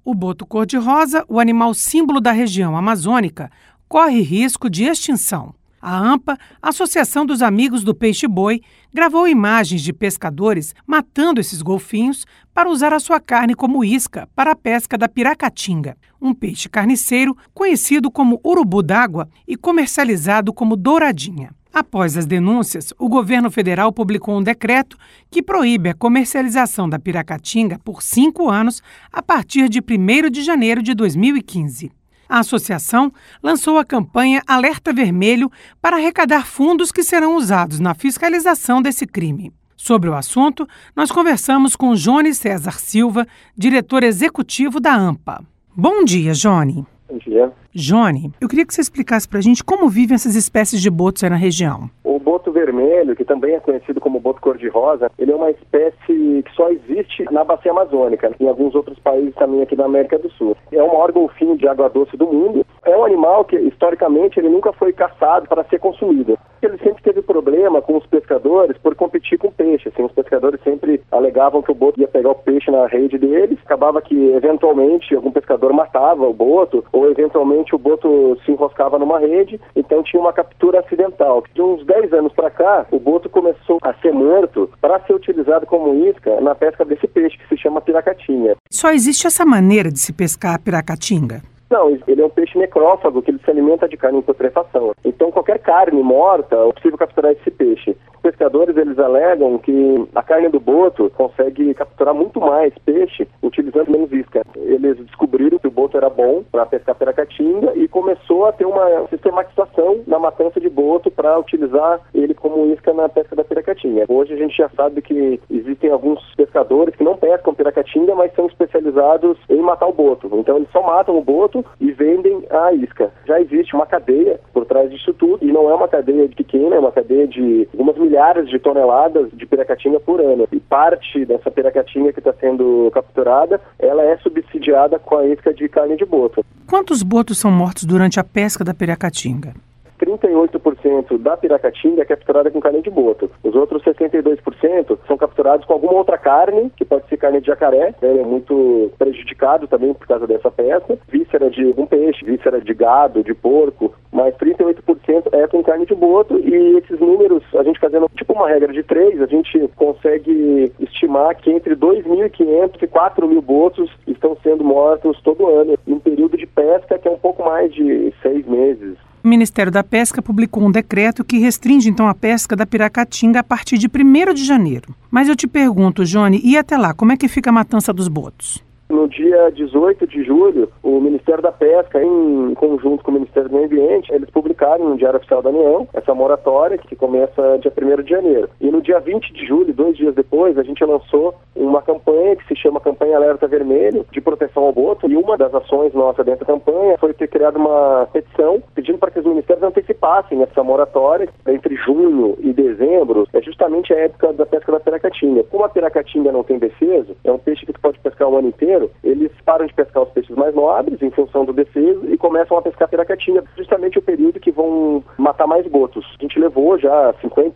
O boto cor-de-rosa, o animal símbolo da região amazônica, corre risco de extinção. A AMPA, Associação dos Amigos do Peixe-Boi, gravou imagens de pescadores matando esses golfinhos para usar a sua carne como isca para a pesca da piracatinga, um peixe carniceiro conhecido como urubu d'água e comercializado como douradinha. Após as denúncias, o governo federal publicou um decreto que proíbe a comercialização da piracatinga por 5 anos a partir de 1º de janeiro de 2015. A associação lançou a campanha Alerta Vermelho para arrecadar fundos que serão usados na fiscalização desse crime. Sobre o assunto, nós conversamos com Jônny César Silva, diretor executivo da AMPA. Bom dia, Jônny. Bom dia. Jônny, eu queria que você explicasse para a gente como vivem essas espécies de botos aí na região. O boto vermelho, que também é conhecido como boto cor-de-rosa, ele é uma espécie que só existe na bacia amazônica, em alguns outros países também aqui da América do Sul. É o maior golfinho de água doce do mundo. É um animal que, historicamente, ele nunca foi caçado para ser consumido. Ele sempre teve problema com os pescadores por competir com peixe. Assim, os pescadores sempre alegavam que o boto ia pegar o peixe na rede deles. Acabava que, eventualmente, algum pescador matava o boto, ou, eventualmente, o boto se enroscava numa rede. Então, tinha uma captura acidental. De uns 10 anos para cá, o boto começou a ser morto para ser utilizado como isca na pesca desse peixe, que se chama piracatinga. Só existe essa maneira de se pescar a piracatinga? Não, ele é um peixe necrófago, que ele se alimenta de carne em putrefação. Então, qualquer carne morta, é possível capturar esse peixe. Os pescadores, eles alegam que a carne do boto consegue capturar muito mais peixe utilizando menos isca. Eles descobriram que o boto era bom para pescar piracatinga e começou a ter uma sistematização na matança de boto para utilizar ele como isca na pesca da piracatinga. Hoje a gente já sabe que existem alguns pescadores que não pescam piracatinga, mas são especializados em matar o boto. Então, eles só matam o boto e vendem a isca. Já existe uma cadeia por trás disso tudo, e não é uma cadeia pequena, é uma cadeia de algumas milhares de toneladas de piracatinga por ano. E parte dessa piracatinga que está sendo capturada, ela é subsidiada com a isca de carne de boto. Quantos botos são mortos durante a pesca da piracatinga? 38% da piracatinga é capturada com carne de boto. Os outros 62% são capturados com alguma outra carne, que pode ser carne de jacaré, ele é muito prejudicado também por causa dessa pesca, víscera de um peixe, víscera de gado, de porco, mas 38% é com carne de boto, e esses números, a gente fazendo tipo uma regra de 3, a gente consegue estimar que entre 2.500 e 4.000 botos estão sendo mortos todo ano, em um período de pesca que é um pouco mais de 6 meses. O Ministério da Pesca publicou um decreto que restringe, então, a pesca da piracatinga a partir de 1º de janeiro. Mas eu te pergunto, Jônny, e até lá, como é que fica a matança dos botos? No dia 18 de julho, o Ministério da Pesca, em conjunto com o Ministério do Meio Ambiente, eles publicaram no Diário Oficial da União essa moratória que começa dia 1º de janeiro. E no dia 20 de julho, 2 dias depois, a gente lançou uma campanha que se chama Campanha Alerta Vermelho, de proteção ao boto. E uma das ações nossas dentro da campanha foi ter criado uma petição pedindo para que os ministérios antecipassem essa moratória entre junho e dezembro, é justamente a época da pesca da piracatinga. Como a piracatinga não tem defeso, é um peixe que tu pode pescar o ano inteiro, eles param de pescar os peixes mais nobres em função do defeso e começam a pescar piracatinga, justamente o período que vão matar mais botos. A gente levou já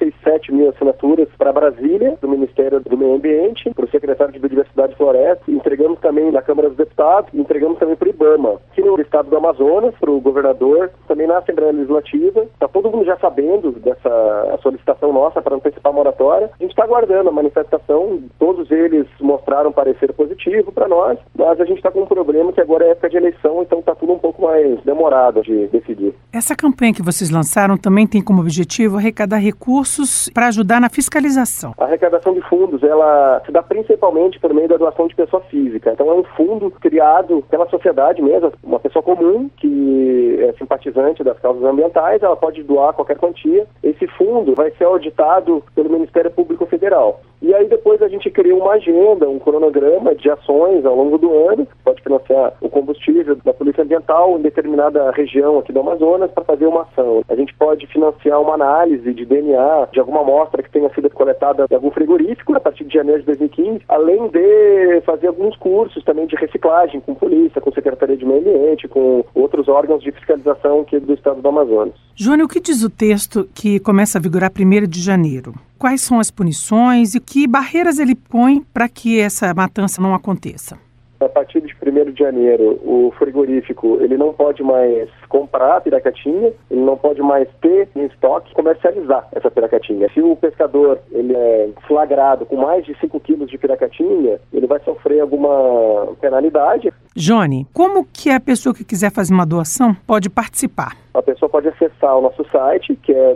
57 mil assinaturas para Brasília, do Ministério do Meio Ambiente, para o secretário de Biodiversidade e Floresta, entregamos também na Câmara dos Deputados, entregamos também para o IBAMA, aqui no estado do Amazonas, para o governador, também na Assembleia Legislativa. Está todo mundo já sabendo dessa solicitação nossa para antecipar a moratória. A gente está aguardando a manifestação, todos eles mostraram parecer positivo para nós, mas a gente está com um problema que agora é época de eleição, então está tudo um pouco mais demorado de decidir. Essa campanha que vocês lançaram também tem como objetivo arrecadar recursos para ajudar na fiscalização. A arrecadação de fundos, ela se dá principalmente por meio da doação de pessoa física. Então é um fundo criado pela sociedade mesmo, uma pessoa comum que é simpatizante das causas ambientais, ela pode doar qualquer quantia. Esse fundo vai ser auditado pelo Ministério Público Federal. E aí depois a gente cria uma agenda, um cronograma de ações ao longo do ano, pode financiar o combustível da Polícia Ambiental em determinada região aqui do Amazonas para fazer uma ação. A gente pode financiar uma análise de DNA de alguma amostra que tenha sido coletada em algum frigorífico a partir de janeiro de 2015, além de fazer alguns cursos também de reciclagem com polícia, com Secretaria de Meio Ambiente, com outros órgãos de fiscalização aqui do estado do Amazonas. Jônny, o que diz o texto que começa a vigorar 1º de janeiro? Quais são as punições e que barreiras ele põe para que essa matança não aconteça? A partir de 1º de janeiro, o frigorífico ele não pode mais comprar a piracatinha, ele não pode mais ter em estoque, comercializar essa piracatinha. Se o pescador ele é flagrado com mais de 5 quilos de piracatinha, ele vai sofrer alguma penalidade. Johnny, como que a pessoa que quiser fazer uma doação pode participar? A pessoa pode acessar o nosso site, que é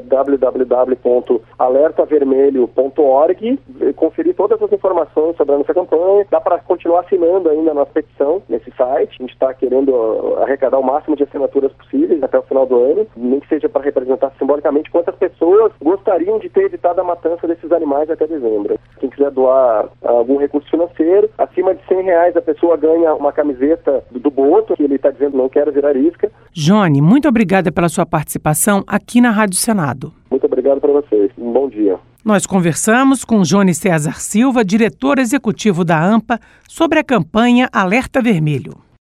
www.alertavermelho.org, conferir todas as informações sobre a nossa campanha. Dá para continuar assinando ainda a nossa petição nesse site. A gente está querendo arrecadar o máximo de assinaturas possíveis até o final do ano, nem que seja para representar simbolicamente quantas pessoas gostariam de ter evitado a matança desses animais até dezembro. Quem quiser doar algum recurso financeiro, acima de R$100 a pessoa ganha uma camiseta do Boto, que ele está dizendo não quero virar isca. Johnny, muito obrigada pela sua participação aqui na Rádio Senado. Muito obrigado para vocês. Um bom dia. Nós conversamos com Johnny César Silva, diretor executivo da AMPA, sobre a campanha Alerta Vermelho.